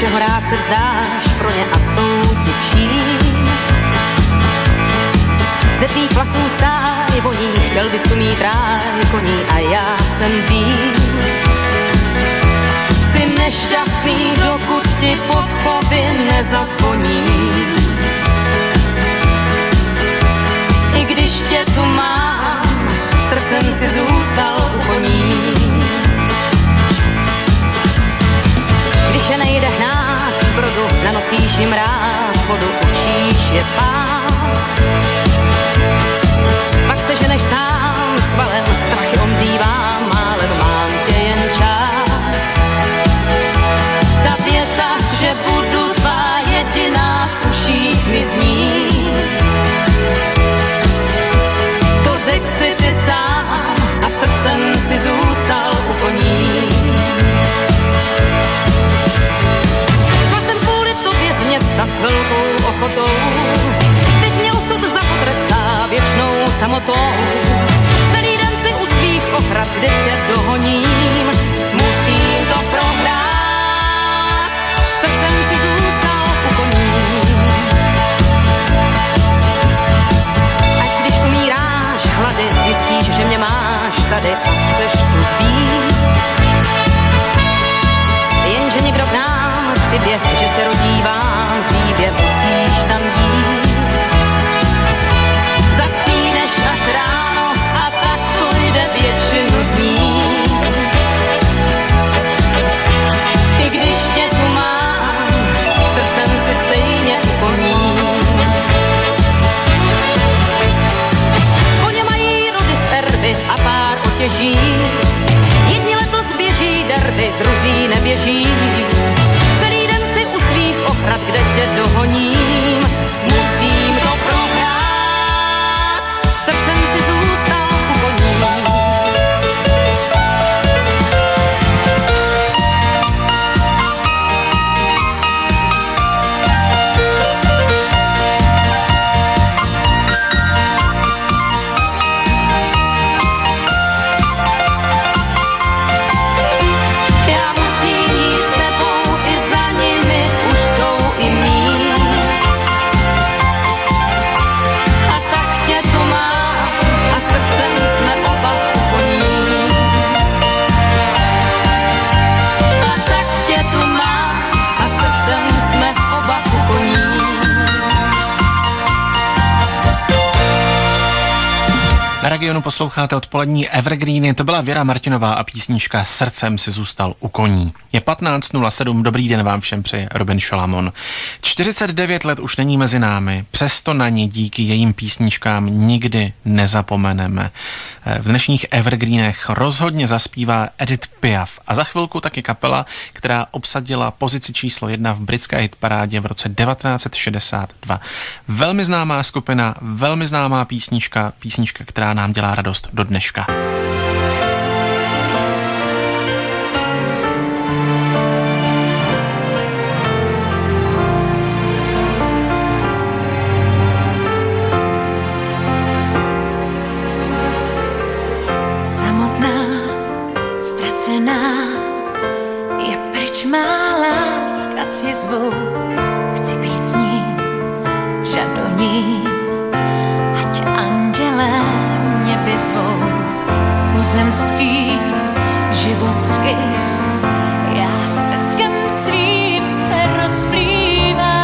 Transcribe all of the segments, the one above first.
všeho rád se vzdáš pro ně a jsou ti vším. Ze tvých vlasů stáj voní, chtěl bys tu mít ráj koní a já jsem vím. Jsi nešťastný, dokud ti podkovy nezazvoní. I když tě tu mám, srdcem si zůstal u koní. Když je nejde hnát k brodu, nanosíš jim rád vodu, učíš je pást. Pak se ženeš sám s valem, strachy omdívám, málem mám tě jen čas. Ta věta, že budu tvá jediná, v uších mi zní. To řek si ty sám a srdcem si zůstal u koní. Šla jsem kvůli tobě z města s velkou ochotou, teď mě osud zapotrestá věčnou samotou. Celý den si u svých ochrad, kde tě dohoním, musím to prohrát, srdcem si zůstal u koní. Až když umíráš hlady, zjistíš, že mě máš tady a chceš tu být. Jenže někdo k nám přiběh, že se rodí vám hřívě, musíš tam jít. Zastříneš až ráno a tak to jde většinu dní. I když tě tu mám, srdcem si stejně upomní. Koně mají rody z erby a pár otěží. Jedni letos běží derby, druzí neběží. Celý den si u svých ochrad, kde tě dohoním, musím to prohrát, srdcem si zůstal u koní. Já musím jít s tebou, i za nimi už jsou i mí. A tak tě tu mám a srdcem jsme oba u koní. A tak tě tu mám a srdcem jsme oba u koní. Na Regionu posloucháte odpolední Evergreeny, to byla Věra Martinová a písnička Srdcem si zůstal u koní. Je 15:07, dobrý den vám všem přeje Robin Šalamon. 49 let už není mezi námi, přesto na ní díky jejím písničkám nikdy nezapomeneme. V dnešních Evergreenech rozhodně zaspívá Edith Piaf a za chvilku taky kapela, která obsadila pozici číslo 1 v britské hitparádě v roce 1962. Velmi známá skupina, velmi známá písnička, která nám dělá radost do dneška. Samotná, ztracená, je pryč má láska si zvou. Chci být s ním, žadoním, ať andělé mě vyzvou. Pozemský život skys, já steskem svým se rozplývá.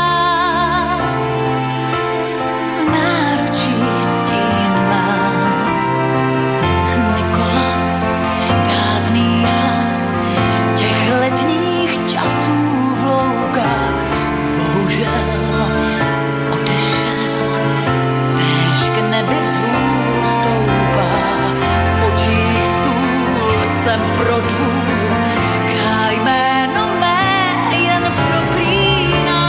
V náručí stín mám Nikolas, dávný hlas těch letních časů v loukách. Bohužel odešel, též k nebi vzhůru stoupá. V očích sůl jsem pro dvůr, král jméno mé jen proklíná.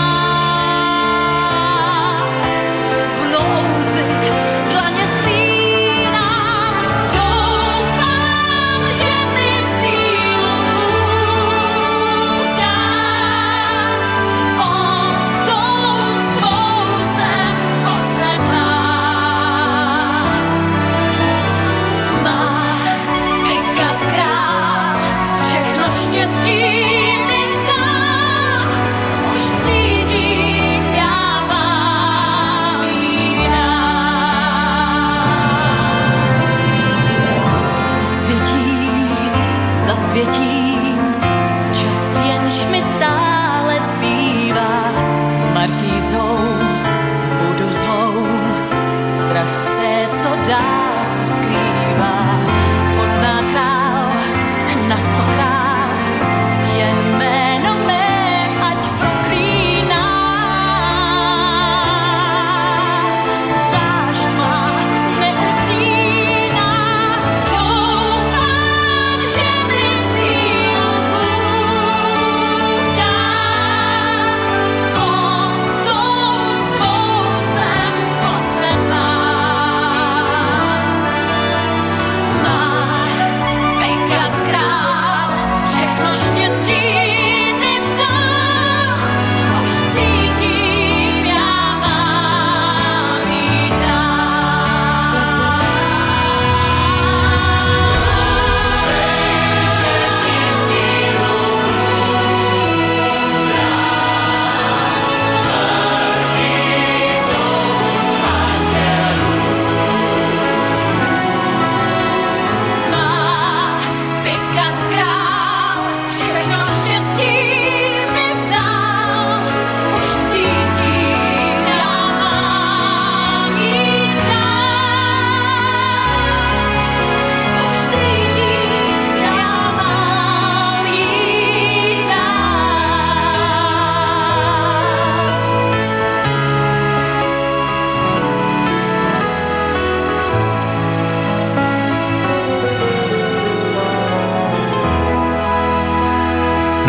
V nouzi dlaně spínám, doufám, že mi sílu Bůh dá. On s tou svou jsem posedlá. Má hekat král,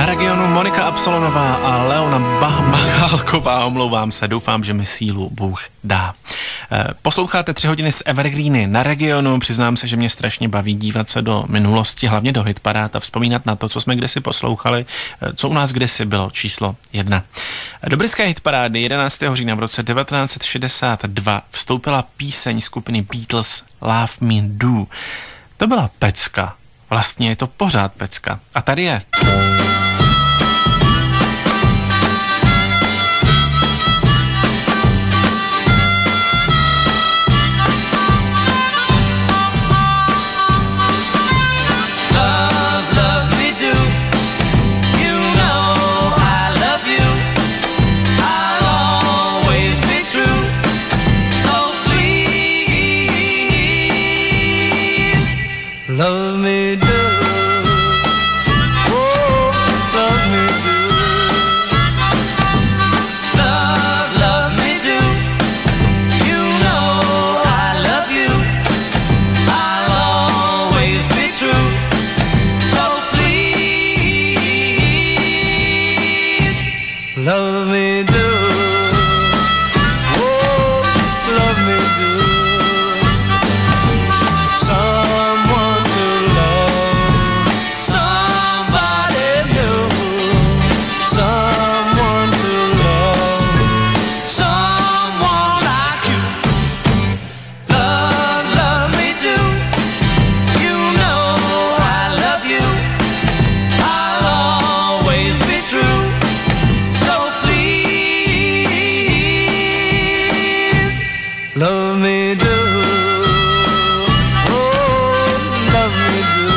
regionu Monika Absolonová a Leona Bachálková, omlouvám se, doufám, že mi sílu Bůh dá. Posloucháte 3 hodiny z Evergreeny na regionu, přiznám se, že mě strašně baví dívat se do minulosti, hlavně do hitparád a vzpomínat na to, co jsme kdysi poslouchali, co u nás kdysi bylo číslo 1. Do britské hitparády 11. října v roce 1962 vstoupila píseň skupiny Beatles Love Me Do. To byla pecka. Vlastně je to pořád pecka. A tady je. Love me do, oh, love me do, love me do, you know I love you, I'll always be true, so please, love me do. Love me do, oh, love me do.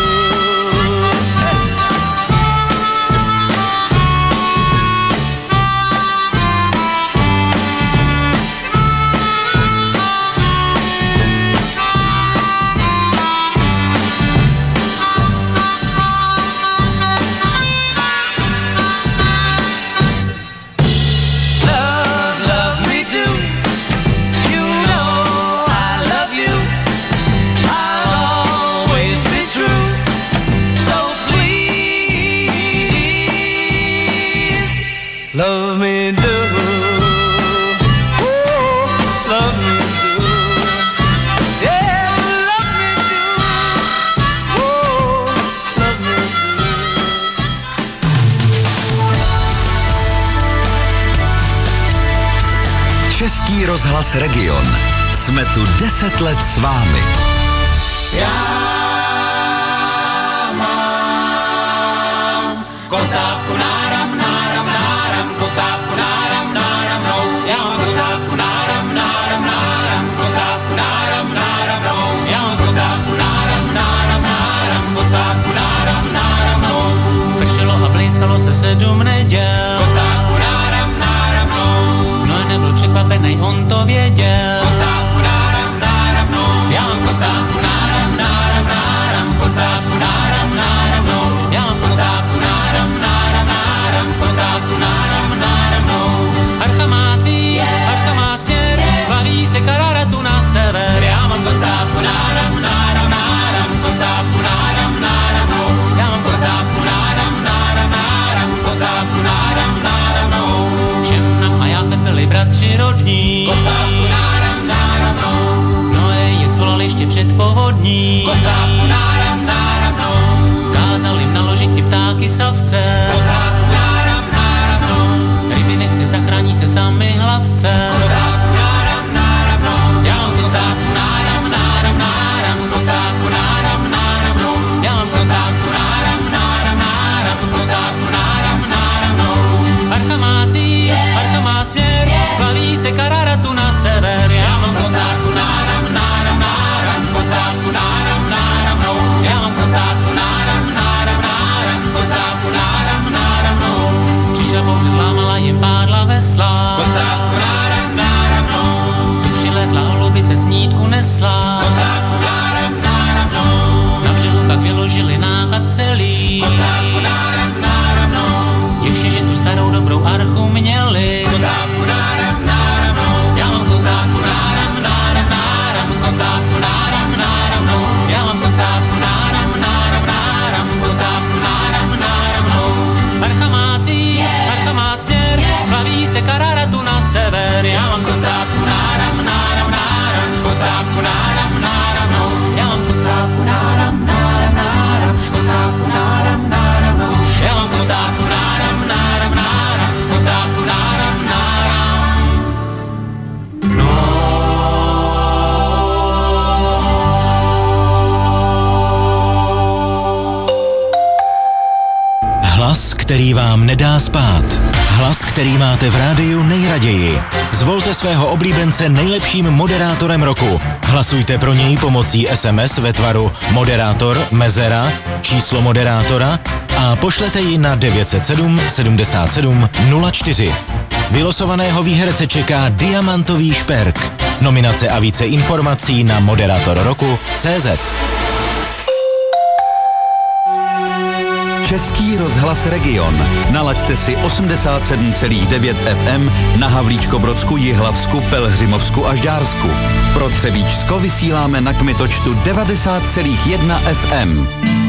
Love me do, oh, love me do, yeah, love me do, oh, love me do. Český rozhlas Region. Jsme tu 10 let s vámi. Já mám kocápku náram, náram, náram, kocápku náram, náram, no. Já mám kocápku náram, náram, náram, kocápku náram, náram, no. Já mám kocápku náram, náram, náram, kocápku náram, náram, no. Pršelo a blízkalo se 7 neděl. Kocápku náram, náram, no. No nebyl překvapený, on to věděl. Kocápku náram, náram, no. Já mám kocápku náram, náram, náram, kocápku náram, náram, no. Já mám kocápku náram, náram, náram, kocápku náram, náram, no. Arta má cíl, Arta má směr, plaví se Kararatu na sever. Já mám kocápku náram, náram, náram, kocápku náram, náram, no. Já mám kocápku náram, náram, náram, kocápku náram, náram, no. Šemna a Jáfet byli bratři rodní. Kocápku náram, náram, no. Noé je solal ještě před povodní. Kocápku náram, náram, no. Kázal jim naložit ti ptáky savce. Kocápku náram, náram, no. Ryby nechte, zachrání se sami hladce. Kocápku náram, náram, no. Já mám kocápku náram, náram, náram, kocápku náram, náram, no. Já mám kocápku náram, náram, náram, kocápku náram, náram, no. Arta má cíl, Arta má směr, plaví se Kararatu na sever. Já mám kocápku náram, náram, náram, kocápku náram, náram, no. Já mám kocápku náram, náram, náram, kocápku náram, náram. který vám nedá spát. Hlas, který máte v rádiu nejraději. Zvolte svého oblíbence nejlepším moderátorem roku. Hlasujte pro něj pomocí SMS ve tvaru moderátor, mezera, číslo moderátora a pošlete ji na 907 77 04. Vylosovaného výherce čeká diamantový šperk. Nominace a více informací na moderátorroku.cz. Český rozhlas Region. Nalaďte si 87,9 FM na Havlíčkobrodsku, Jihlavsku, Pelhřimovsku a Žďársku. Pro Třebíčsko vysíláme na kmitočtu 90,1 FM.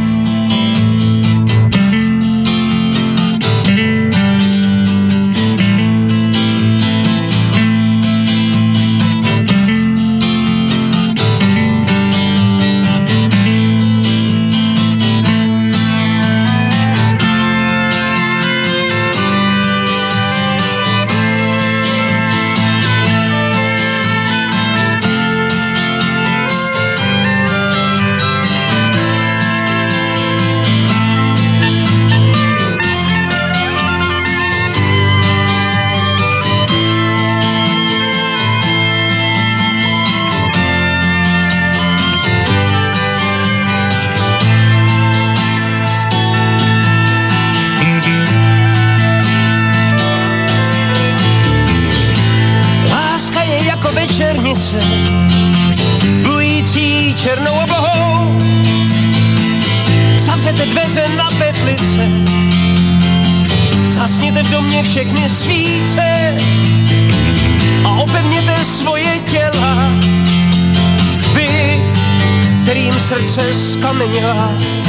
Plující černou oblohou, zavřete dveře na petlice, zasněte v domě všechny svíce a opevněte svoje těla. Vy, kterým srdce skameněla.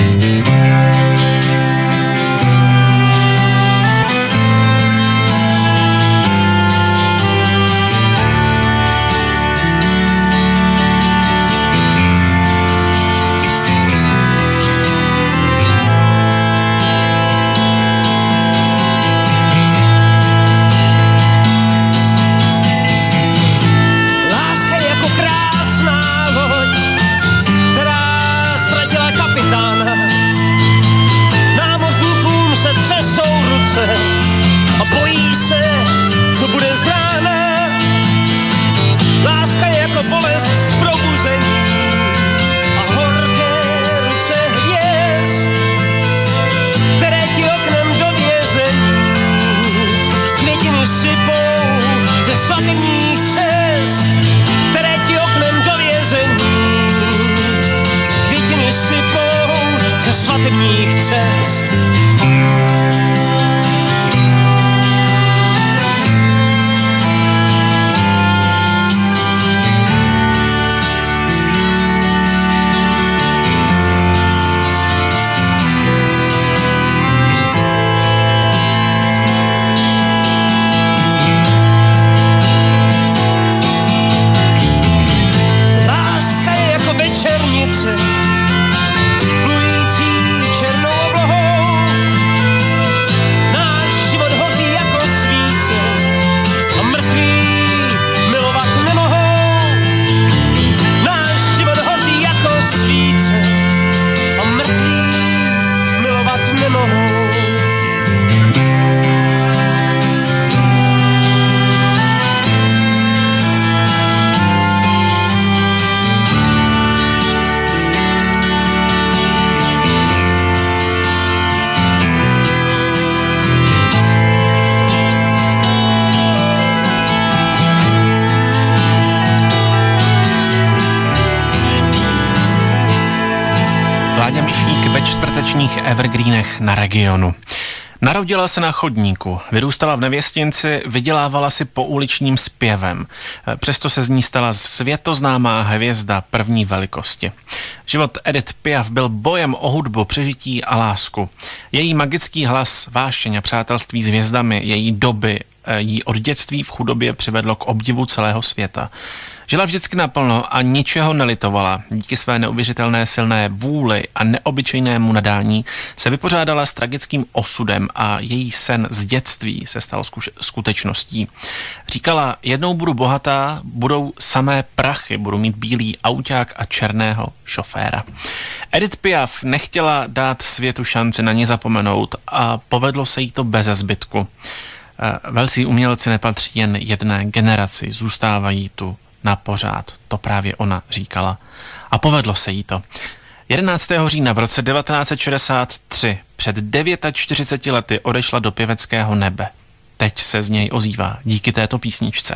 Evergreenech na Regionu. Narodila se na chodníku, vyrůstala v nevěstinci, vydělávala si pouličním zpěvem. Přesto se z ní stala světoznámá hvězda první velikosti. Život Edith Piaf byl bojem o hudbu, přežití a lásku. Její magický hlas, vášeň a přátelství s hvězdami její doby jí od dětství v chudobě přivedlo k obdivu celého světa. Žila vždycky naplno a ničeho nelitovala. Díky své neuvěřitelné silné vůli a neobyčejnému nadání se vypořádala s tragickým osudem a její sen z dětství se stal skutečností. Říkala, jednou budu bohatá, budou samé prachy, budu mít bílý auták a černého šoféra. Edith Piaf nechtěla dát světu šanci na ně zapomenout a povedlo se jí to beze zbytku. Velcí umělci nepatří jen jedné generaci, zůstávají tu na pořád. To právě ona říkala. A povedlo se jí to. 11. října v roce 1963 před 49 lety odešla do pěveckého nebe. Teď se z něj ozývá díky této písničce.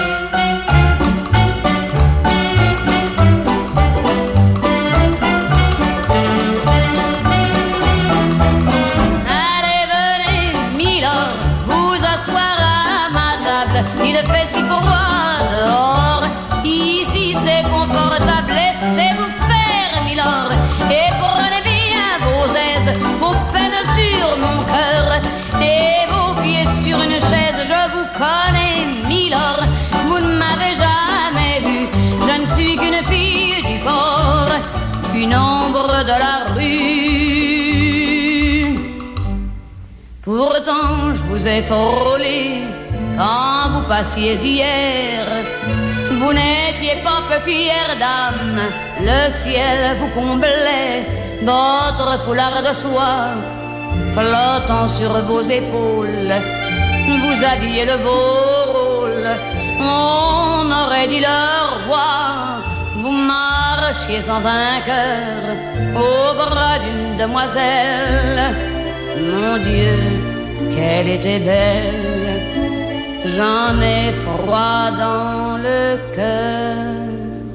Il fait si froid dehors, ici c'est confortable, laissez-vous faire, milord, et prenez bien vos aises, vos peines sur mon cœur, et vos pieds sur une chaise, je vous connais, milord, vous ne m'avez jamais vu, je ne suis qu'une fille du port, une ombre de la rue. Pourtant je vous ai frôlé quand vous passiez hier, vous n'étiez pas peu fière d'âme, le ciel vous comblait, votre foulard de soie flottant sur vos épaules, vous aviez le beau rôle, on aurait dit le roi, vous marchiez sans vainqueur au bras d'une demoiselle, mon Dieu, qu'elle était belle. J'en ai froid dans le cœur.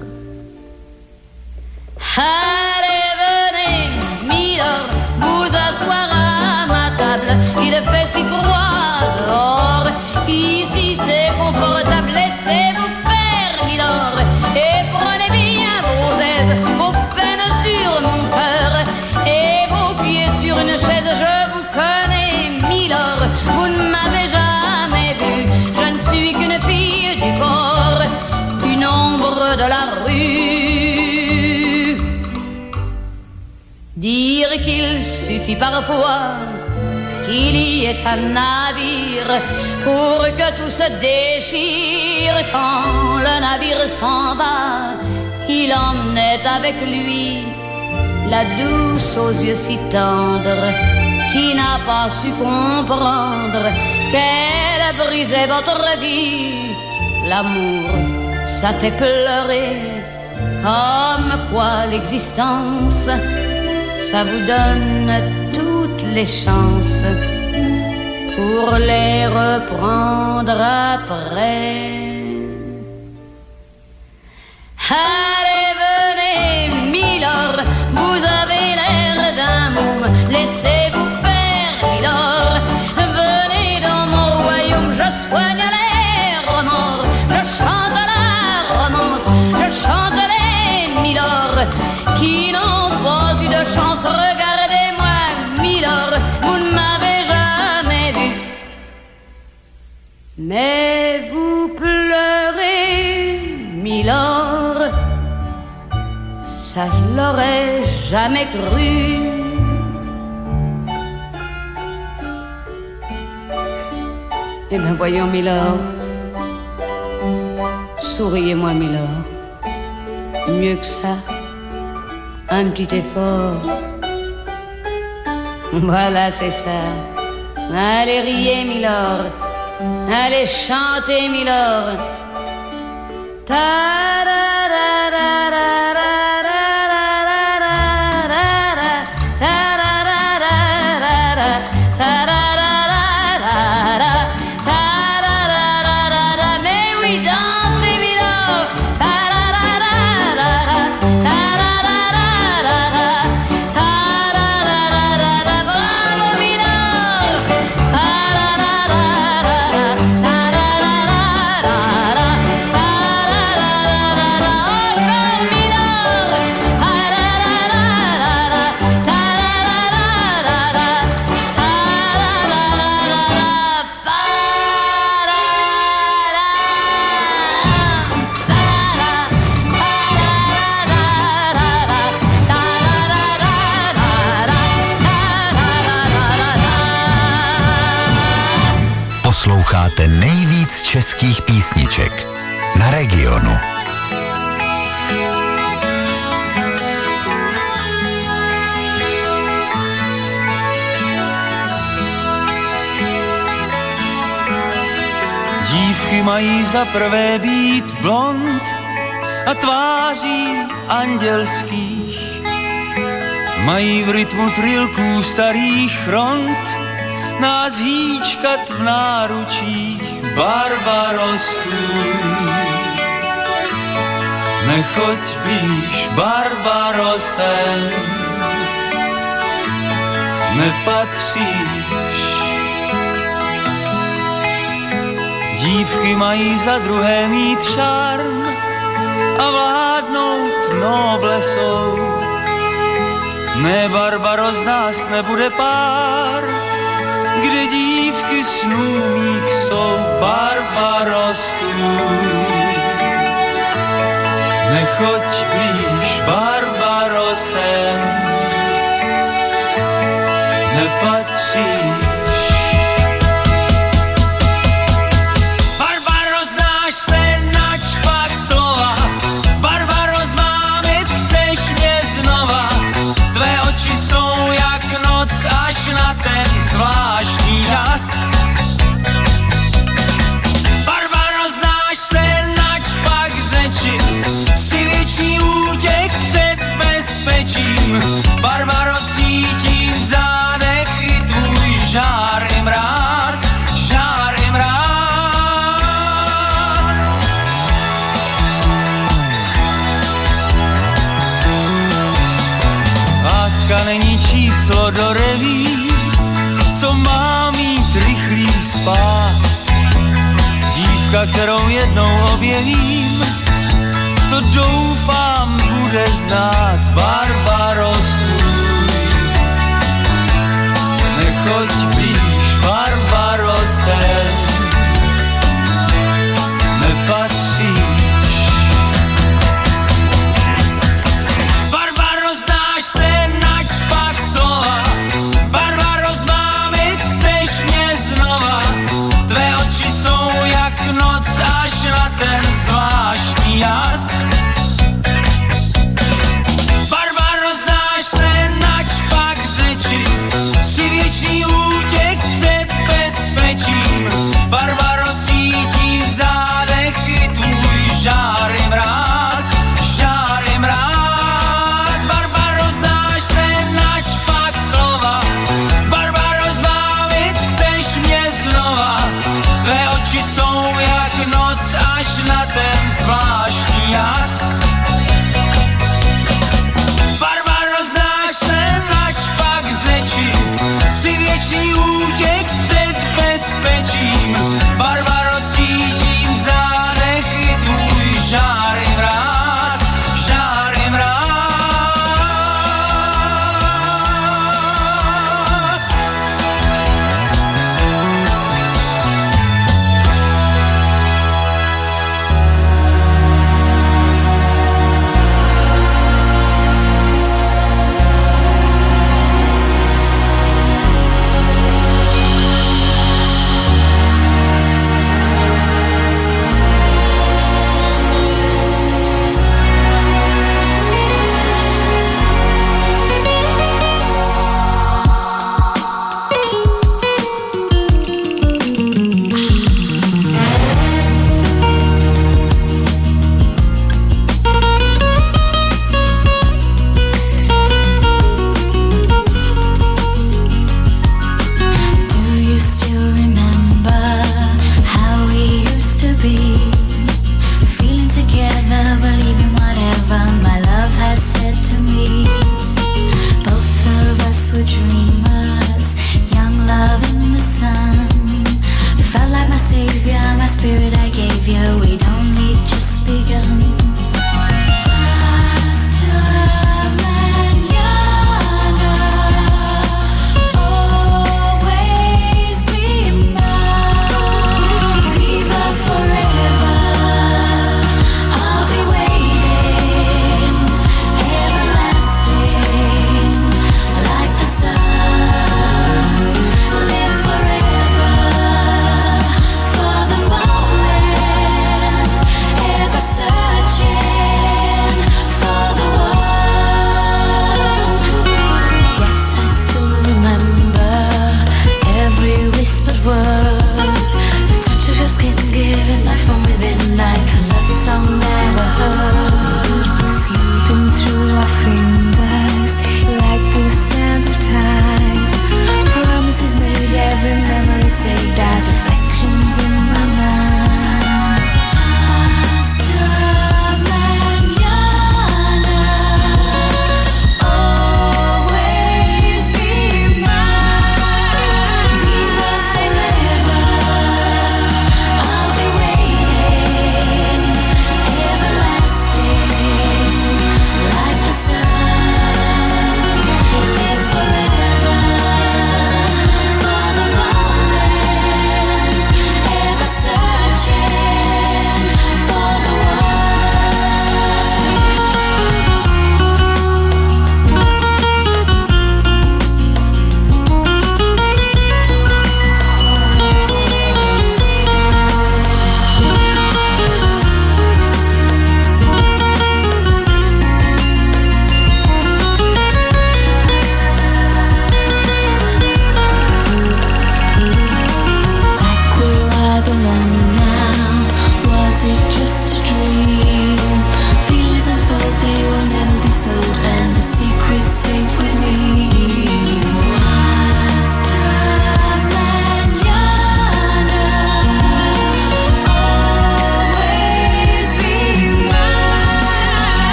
Allez, venez, milord, vous asseoir à ma table. Il fait si froid dehors, ici c'est confortable. Laissez-vous faire, milord, et prenez bien vos aises, vos peines sur mon cœur, et vos pieds sur une chaise. Je vous connais, milord, vous ne m'avez jamais vu. Qu'une fille du port, une ombre de la rue. Dire qu'il suffit parfois qu'il y ait un navire pour que tout se déchire. Quand le navire s'en va, il emmenait avec lui la douce aux yeux si tendres qui n'a pas su comprendre qu'elle a brisé votre vie. L'amour, ça fait pleurer, comme quoi l'existence, ça vous donne toutes les chances pour les reprendre après. Allez, venez, milord, vous avez l'air d'un môme, laissez-vous faire, milord. Venez dans mon royaume, je soigne les remords, je chante la romance, je chante les milords qui n'ont pas eu de chance. Regardez-moi, milord, vous ne m'avez jamais vu, mais vous pleurez, milord, ça je l'aurais jamais cru. Eh bien voyons, milord, souriez-moi, milord, mieux que ça, un petit effort. Voilà, c'est ça. Allez, riez, milord, allez, chantez, milord. Posloucháte nejvíc českých písniček na Regionu. Dívky mají za prvé být blond a tváří andělských. Mají v rytmu trilků starých rond nás hýčkat v náručích. Barbaro, stůj, nechoď blíž, Barbaro, sem nepatříš. Dívky mají za druhé mít šarm a vládnout noblesou. Ne, Barbaro, z nás nebude pár, kde dívky snů mých jsou. Barbaro, stůj, nechoď blíž, Barbaro, sem nepatříš. Barbaro, znáš se na čpach slova, Barbaro, zmámit chceš mě znova. Tvé oči jsou jak noc až na ten zvláštní jas. Barbaro, znáš se na čpach řeči, si věčný útěk před bezpečím. Barbaro, cítím v zádech i tvůj žár i mráz, žár i mráz. Láska není číslo do reví, co má mít rychlý spát. Dívka, kterou jednou objevím, to doufám bude znát. Barbaro, stůj, nechoď blíž, Barbaro, sem nepatříš. Barbaro, znáš se na čpach slova, Barbaro, zmámit chceš mě znova. Tvé oči jsou jak noc až na ten zvláštní jas. Barbaro, znáš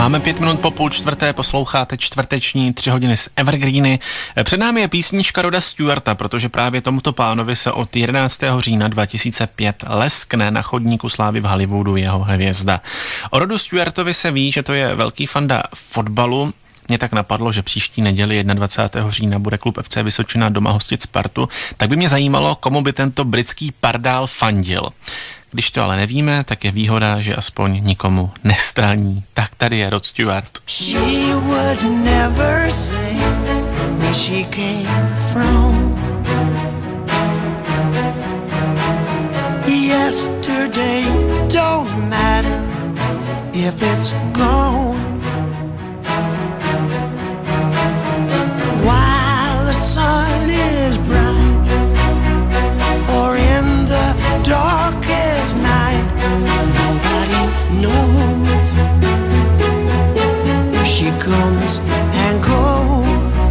Máme 5 minut po 3:30, posloucháte čtvrteční 3 hodiny z Evergreeny. Před námi je písnička Roda Stewarta, protože právě tomuto pánovi se od 11. října 2005 leskne na chodníku slávy v Hollywoodu jeho hvězda. O Rodu Stewartovi se ví, že to je velký fanda fotbalu. Mě tak napadlo, že příští neděli 21. října bude klub FC Vysočina doma hostit Spartu, tak by mě zajímalo, komu by tento britský pardál fandil. Když to ale nevíme, tak je výhoda, že aspoň nikomu nestraní. Tak tady je Rod Stewart. She would never say where she came from. Yesterday don't matter if it's gone. While the sun is bright or in the darkest night, nobody knows. She comes and goes.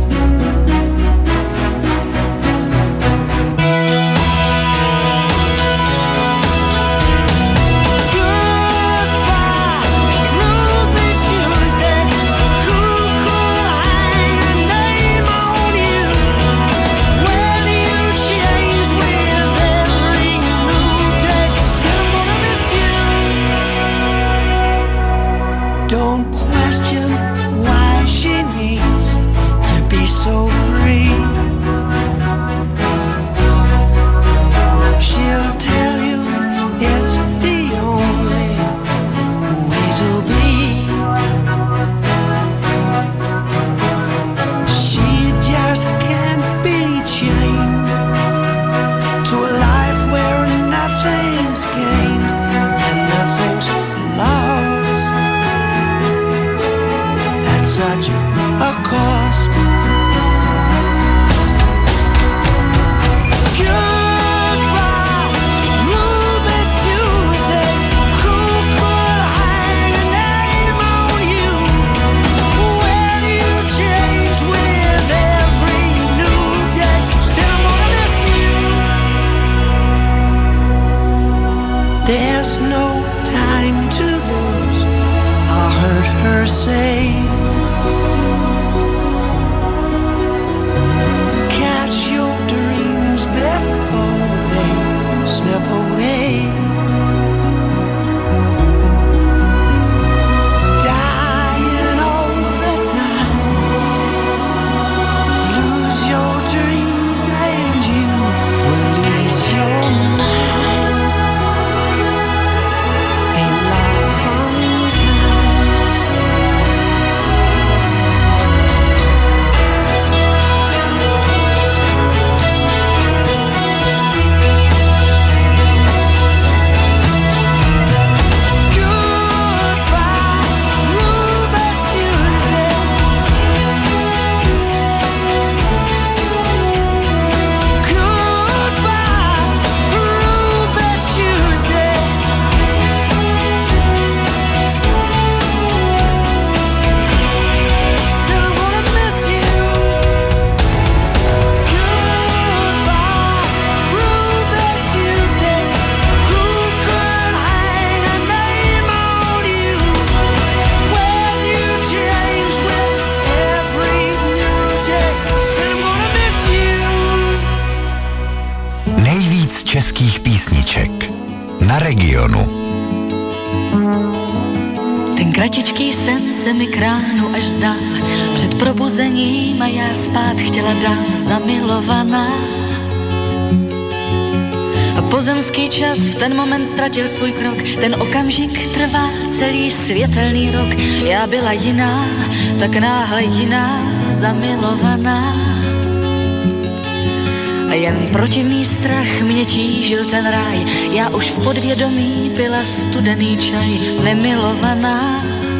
Don't question why she needs to be so free. She'll tell you it's the only way to be. She just can't be chained to a life where nothing's gained and nothing's lost. Such a cost. Goodbye, Ruby Tuesday. Who could hang a name on you when you change with every new day? Still I'm gonna miss you. There's no time to lose, I heard her say. Slip away. Dying all the time. Lose your dreams and you will lose your mind. Ain't life českých písniček na Regionu. Ten kratičký sen se mi kránu až zdá před probuzením a já spát chtěla dál zamilovaná. A pozemský čas v ten moment ztratil svůj krok, ten okamžik trvá celý světelný rok. Já byla jiná, tak náhle jiná, zamilovaná. A jen protivný strach mě tížil ten ráj, já už v podvědomí pila studený čaj, nemilovaná.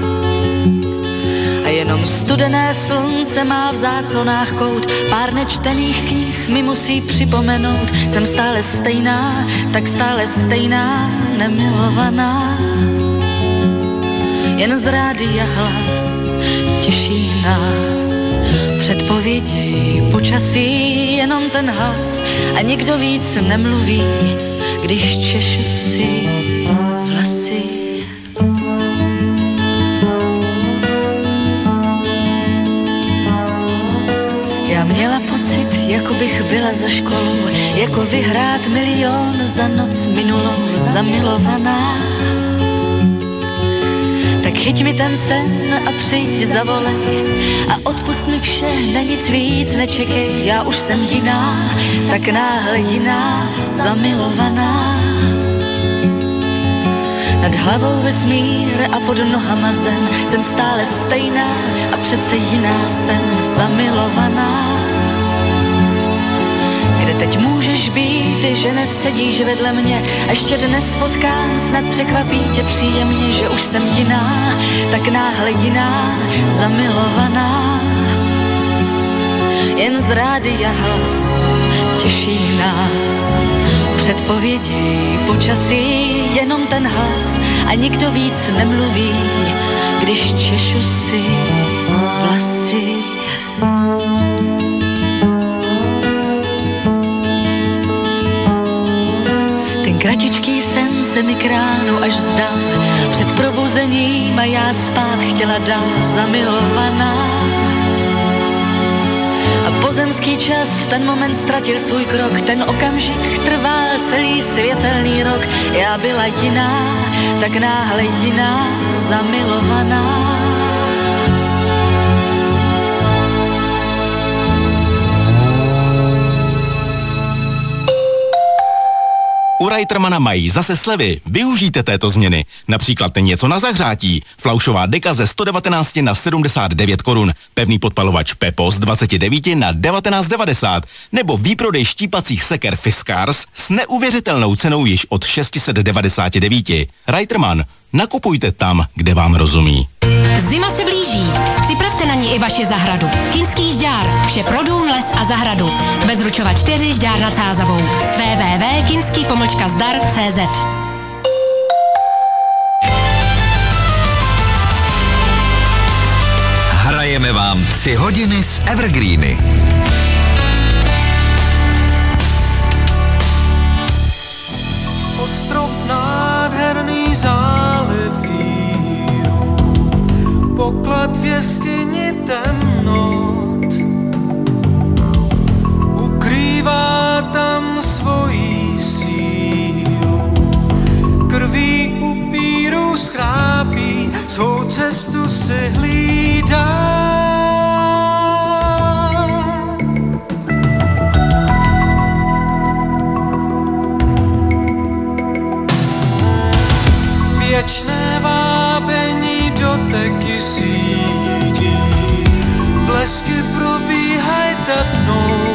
A jenom studené slunce má v záclonách kout, pár nečtených knih mi musí připomenout, jsem stále stejná, tak stále stejná, nemilovaná. Jen z rádia hlas těší nás, předpovědi počasí, jenom ten hlas a nikdo víc nemluví, když češu si vlasy. Měla pocit, jako bych byla za školou, jako vyhrát milion za noc minulou, zamilovaná. Tak chyť mi ten sen a přijď zavolej a odpust mi vše, na nic víc nečekej. Já už jsem jiná, tak náhle jiná, zamilovaná. Nad hlavou vesmír a pod nohama zem, jsem stále stejná a přece jiná, jsem zamilovaná. Kde teď můžeš být, že nesedíš vedle mě a ještě dnes potkám, snad překvapí tě příjemně, že už jsem jiná, tak náhle jiná, zamilovaná. Jen z rádia hlas těší nás, předpovědi počasí, jenom ten hlas a nikdo víc nemluví, když češu si vlasy. Ten kratičký sen se mi k ránu až zdal, před probuzením a já spát chtěla dál, zamilovaná. A pozemský čas v ten moment ztratil svůj krok, ten okamžik trval celý světelný rok. Já byla jiná, tak náhle jiná, zamilovaná. U Reitermana mají zase slevy. Využijte této změny. Například něco na zahřátí. Flaušová deka ze 119 na 79 korun. Pevný podpalovač Pepo z 29 na 19,90. Nebo výprodej štípacích seker Fiskars s neuvěřitelnou cenou již od 699. Reiterman. Nakupujte tam, kde vám rozumí. Zima se blíží. Připravte na ní i vaši zahradu. Kinský Žďár. Vše pro dům, les a zahradu. Bezručova 4 Žďár nad Sázavou. www.kinský-zdar.cz. Hrajeme vám 3 hodiny z Evergreeny. Ostrov nádherný záleví, poklad v jeskyni temnot, ukrývá tam svojí sílu, krví upíru schrápí, svou cestu si hlídá. Věčné vábení doteky sídí, blesky probíhaj tepnou,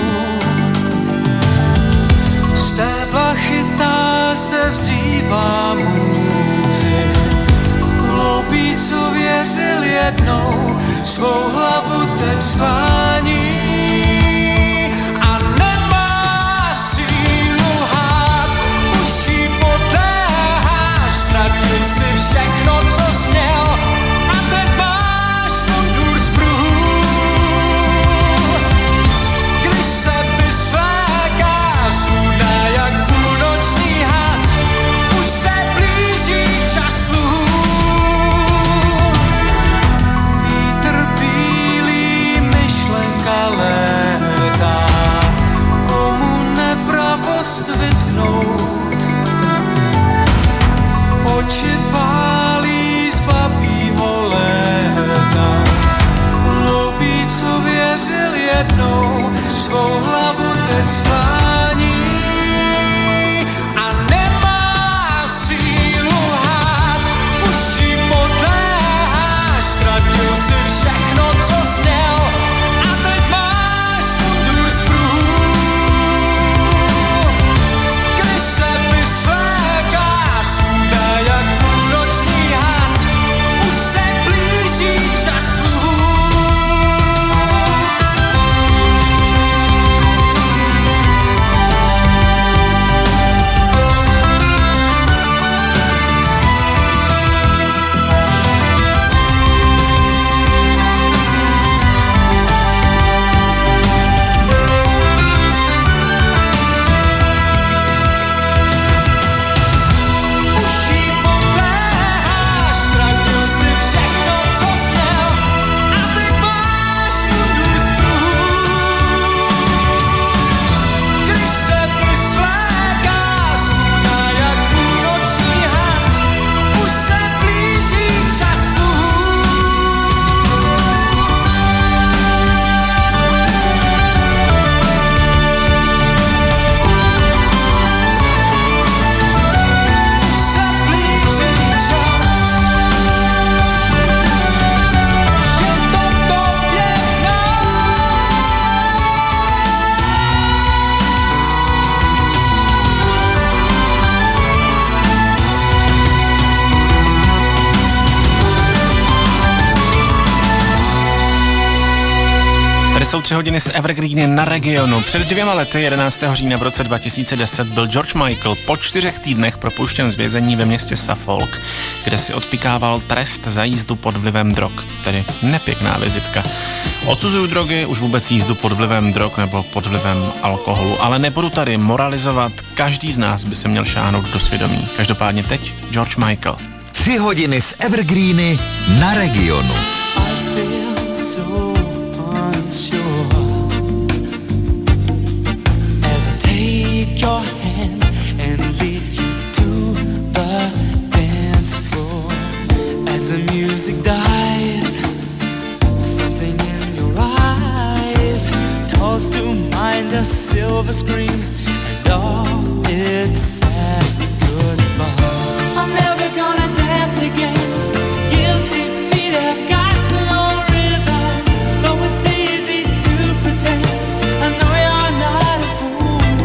stébla chytá se vzývá můzy, hloupý, co věřil jednou, svou hlavu teď sklání a nemá sílu lhát, už jí podléháš, ztratil si všechno, co směl, a teď máš mundur z pruhů. Když se vysvléká zůdá jak půlnoční had, už se blíží čas sluhů. Vítr bílý myšlenek jsou 3 hodiny z Evergreeny na Regionu. Před 2 lety, 11. října v roce 2010, byl George Michael po 4 týdnech propuštěn z vězení ve městě Suffolk, kde si odpikával trest za jízdu pod vlivem drog, tedy nepěkná vizitka. Odsuzuju drogy, už vůbec jízdu pod vlivem drog nebo pod vlivem alkoholu, ale nebudu tady moralizovat, každý z nás by se měl šáhnout do svědomí. Každopádně teď George Michael. 3 hodiny z Evergreeny na Regionu. Your hand and lead you to the dance floor. As the music dies, something in your eyes calls to mind a silver screen and all its sad goodbye. I'm never gonna dance again. Guilty feet have got no rhythm, though it's easy to pretend. I know you're not a fool.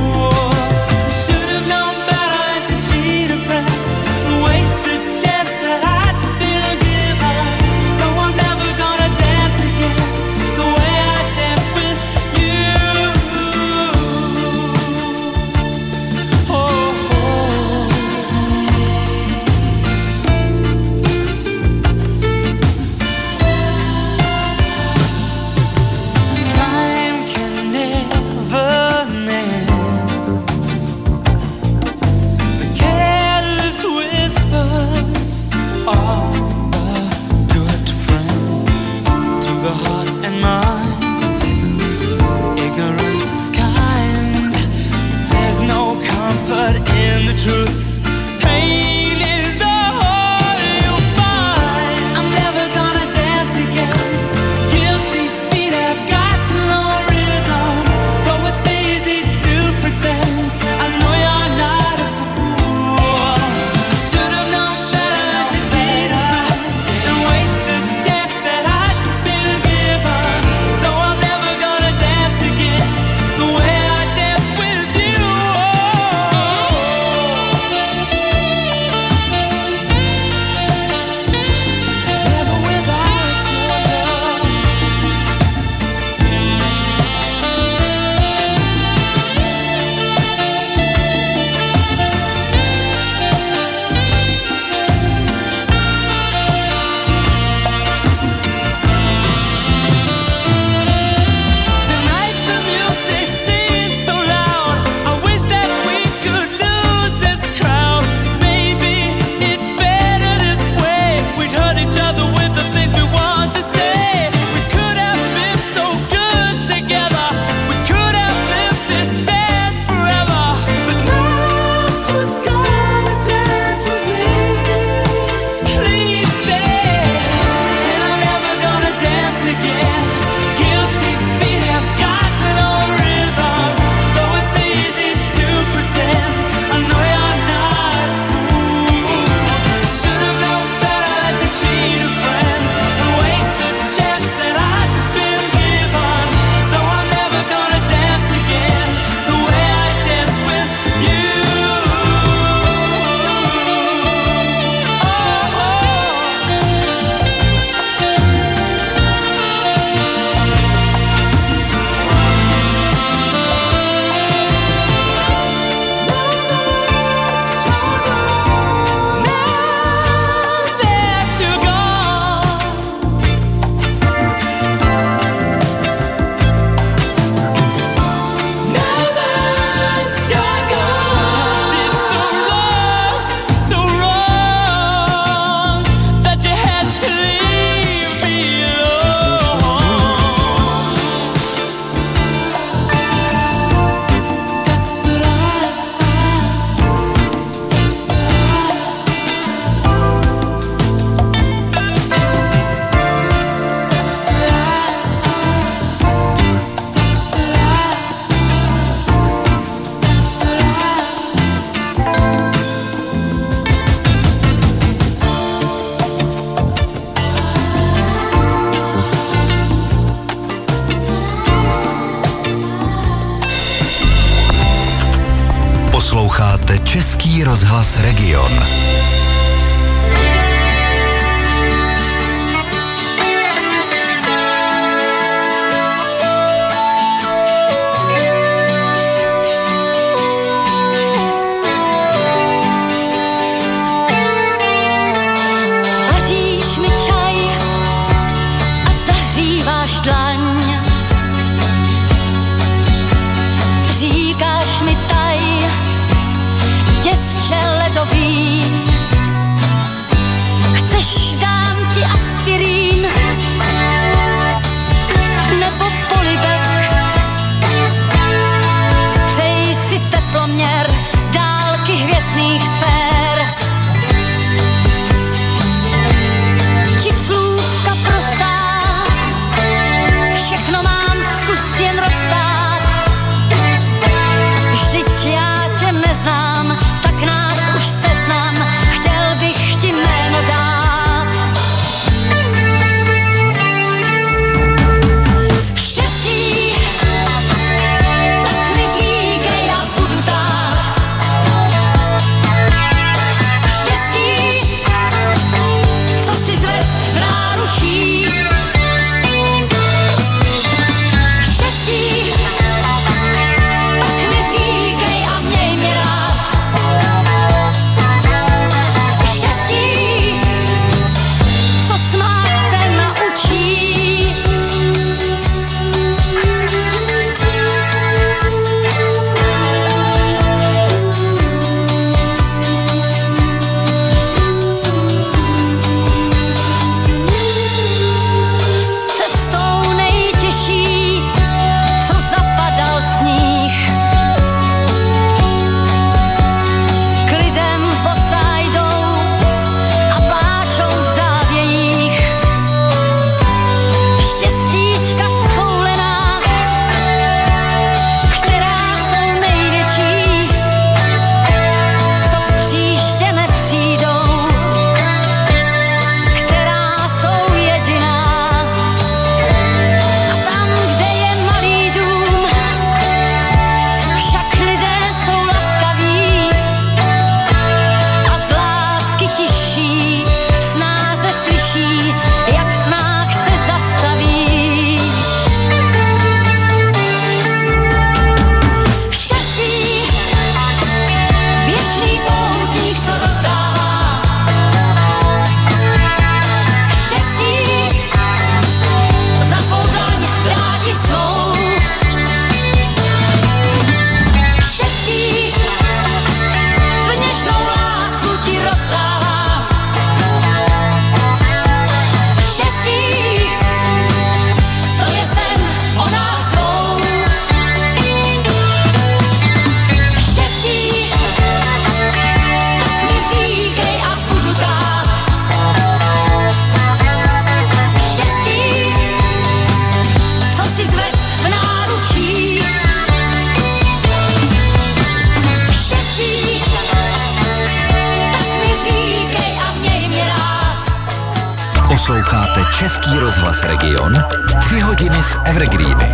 Posloucháte Český rozhlas Region. dlaň. Říkáš mi taj, děvče ledový, chceš dám ti aspirín nebo polibek, přeji si teploměr dálky hvězdných sfér. Či slůvka prostá, všechno mám, zkus jen rozstát. Vždyť já tě neznám, tak nás už seznam, chtěl bych ti jméno dát. Štěstí, tak mi říkej a budu dát. Štěstí, co si zved v náručí. Štěstí, tak mi říkej a měj mě rád. Štěstí, co smát se naučí. Cestou nejtěžší, co zapadal sníh, k lidem posajdou a pláčou v závějích. Štěstíčka schoulená, která jsou největší, co příště nepřijdou, která jsou jediná. A tam, kde je malý dům, však lidé jsou laskaví a z lásky tiší snáze slyší, jak v snách se zastaví. Štěstí, věčný poutník, co rozdává. Štěstí, za tvou dlaň dá ti svou. Štěstí, v něžnou lásku ti rozdává. Štěstí, to je sen o nás dvou. Štěstí, tak mi říkej a budu dát. Štěstí, co si zved v náručí. Štěstí, tak mi říkej a měj mě rád. Posloucháte Český rozhlas Region, 3 hodiny z Evergreeny.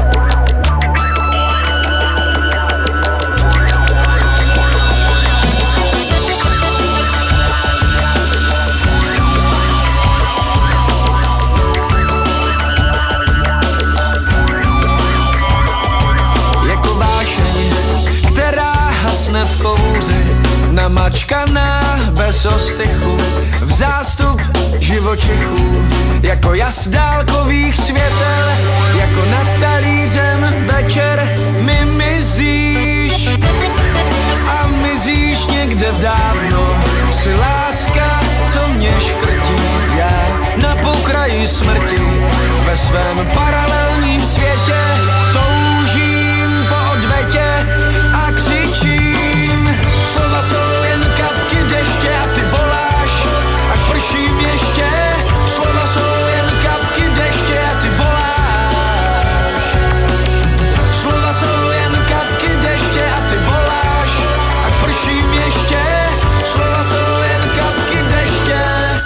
Jako vášeň, která hasne v kouři, namačkaná bez ostychu, v zástup živočichů, jako jas dálkových světel, jako nad talířem večer mi mizíš a mizíš někde v dávno. Jsi láska, co mě škrtí, já na pokraji smrti, ve svém paralelním světě toužím po odvetě a křičím. Slova jsou jen kapky deště a ty voláš, ať prším ještě. Slova jsou jen kapky deště a ty voláš. Slova jsou jen kapky deště a ty voláš, ať prším ještě. Slova jsou jen kapky deště.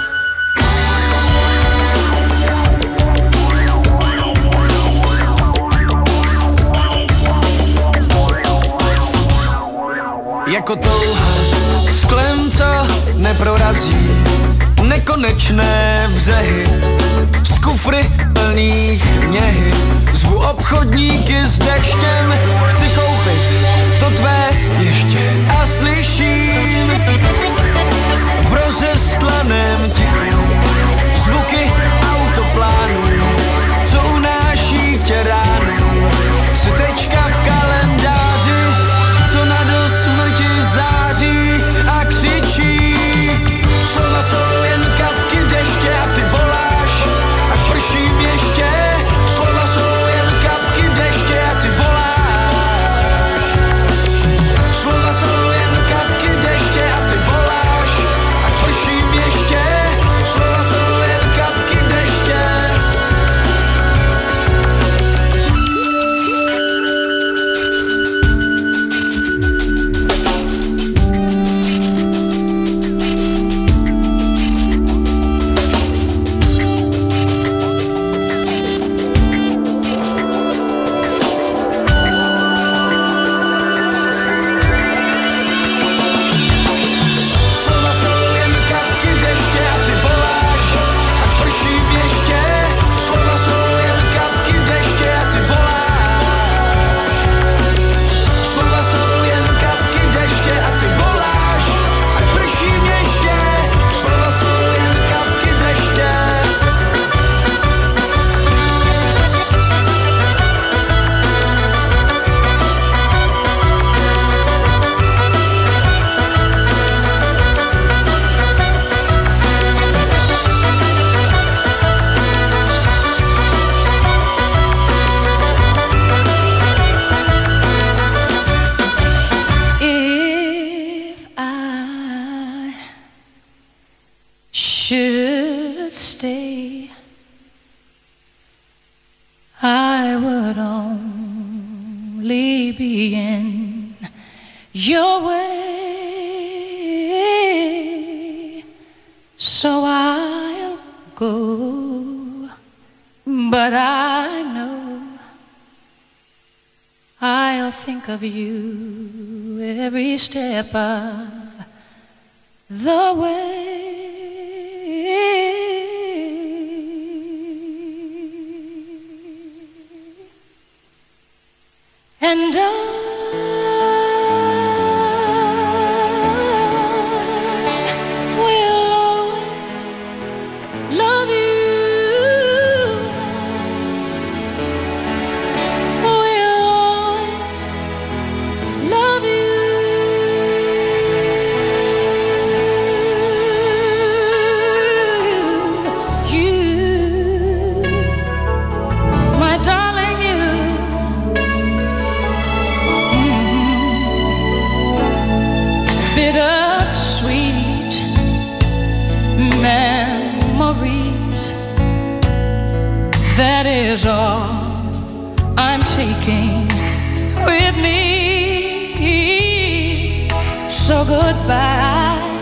Jako touha sklem, co neprorazí nekonečné břehy, z kufry plných něhy. Zvu obchodníky s deštěm, chci koupit to tvé ještě a slyším v rozestlaném tichu zvuky autoplánů, co u nás I would only be in your way, so I'll go, but I know I'll think of you every step of the way. And I will always love you. Will always love you. You, my darling, you. Bittersweet memories, that is all I'm taking with me. So goodbye.